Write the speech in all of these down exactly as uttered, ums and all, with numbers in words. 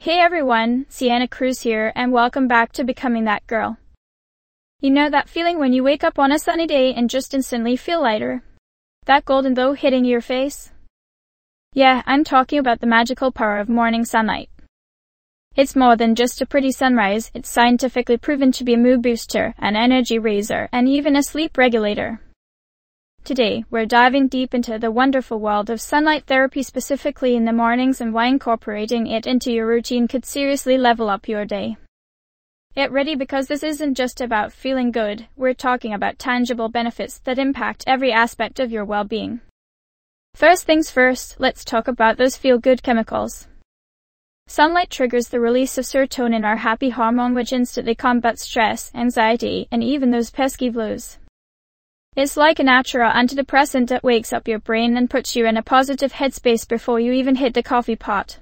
Hey everyone, Sienna Cruz here, and welcome back to Becoming That Girl. You know that feeling when you wake up on a sunny day and just instantly feel lighter? That golden glow hitting your face? Yeah, I'm talking about the magical power of morning sunlight. It's more than just a pretty sunrise, it's scientifically proven to be a mood booster, an energy raiser, and even a sleep regulator. Today, we're diving deep into the wonderful world of sunlight therapy, specifically in the mornings, and why incorporating it into your routine could seriously level up your day. Get ready, because this isn't just about feeling good, we're talking about tangible benefits that impact every aspect of your well-being. First things first, let's talk about those feel-good chemicals. Sunlight triggers the release of serotonin, our happy hormone, which instantly combats stress, anxiety, and even those pesky blues. It's like a natural antidepressant that wakes up your brain and puts you in a positive headspace before you even hit the coffee pot.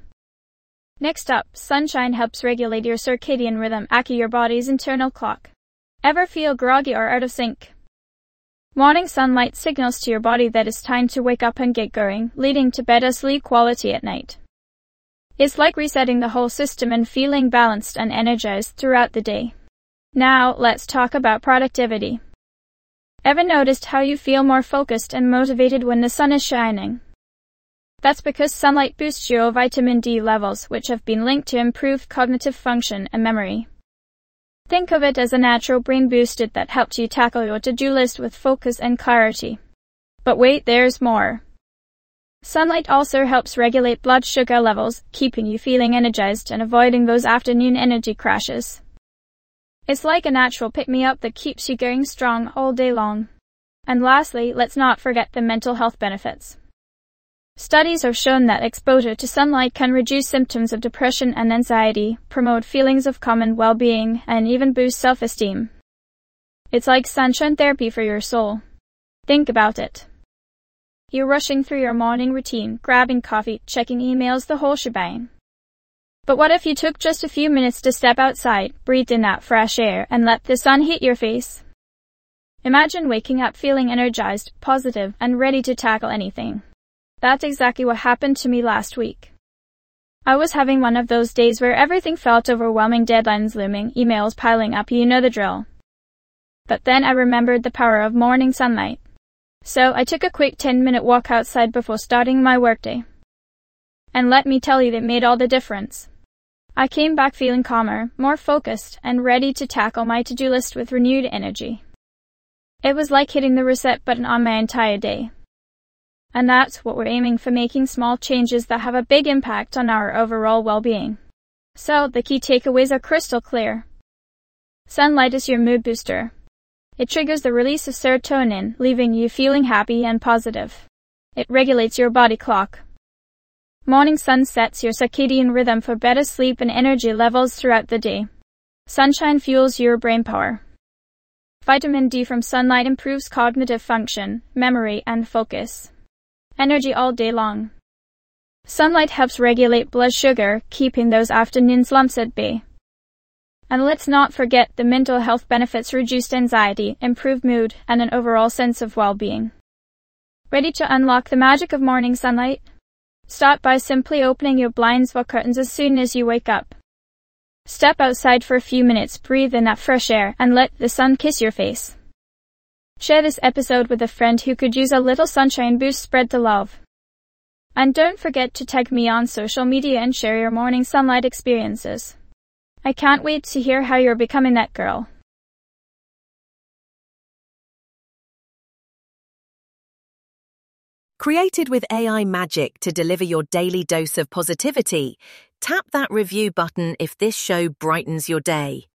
Next up, sunshine helps regulate your circadian rhythm, aka your body's internal clock. Ever feel groggy or out of sync? Morning sunlight signals to your body that it's time to wake up and get going, leading to better sleep quality at night. It's like resetting the whole system and feeling balanced and energized throughout the day. Now, let's talk about productivity. Ever noticed how you feel more focused and motivated when the sun is shining? That's because sunlight boosts your vitamin D levels, which have been linked to improved cognitive function and memory. Think of it as a natural brain booster that helps you tackle your to-do list with focus and clarity. But wait, there's more. Sunlight also helps regulate blood sugar levels, keeping you feeling energized and avoiding those afternoon energy crashes. It's like a natural pick-me-up that keeps you going strong all day long. And lastly, let's not forget the mental health benefits. Studies have shown that exposure to sunlight can reduce symptoms of depression and anxiety, promote feelings of calm and well-being, and even boost self-esteem. It's like sunshine therapy for your soul. Think about it. You're rushing through your morning routine, grabbing coffee, checking emails, the whole shebang. But what if you took just a few minutes to step outside, breathe in that fresh air, and let the sun hit your face? Imagine waking up feeling energized, positive, and ready to tackle anything. That's exactly what happened to me last week. I was having one of those days where everything felt overwhelming, deadlines looming, emails piling up, you know the drill. But then I remembered the power of morning sunlight. So I took a quick ten minute walk outside before starting my workday. And let me tell you, that made all the difference. I came back feeling calmer, more focused, and ready to tackle my to-do list with renewed energy. It was like hitting the reset button on my entire day. And that's what we're aiming for, making small changes that have a big impact on our overall well-being. So, the key takeaways are crystal clear. Sunlight is your mood booster. It triggers the release of serotonin, leaving you feeling happy and positive. It regulates your body clock. Morning sun sets your circadian rhythm for better sleep and energy levels throughout the day. Sunshine fuels your brain power. Vitamin D from sunlight improves cognitive function, memory, and focus. Energy all day long. Sunlight helps regulate blood sugar, keeping those afternoon slumps at bay. And let's not forget the mental health benefits: reduced anxiety, improved mood, and an overall sense of well-being. Ready to unlock the magic of morning sunlight? Start by simply opening your blinds or curtains as soon as you wake up. Step outside for a few minutes, breathe in that fresh air, and let the sun kiss your face. Share this episode with a friend who could use a little sunshine boost. Spread the love. And don't forget to tag me on social media and share your morning sunlight experiences. I can't wait to hear how you're becoming that girl. Created with A I magic to deliver your daily dose of positivity, tap that review button if this show brightens your day.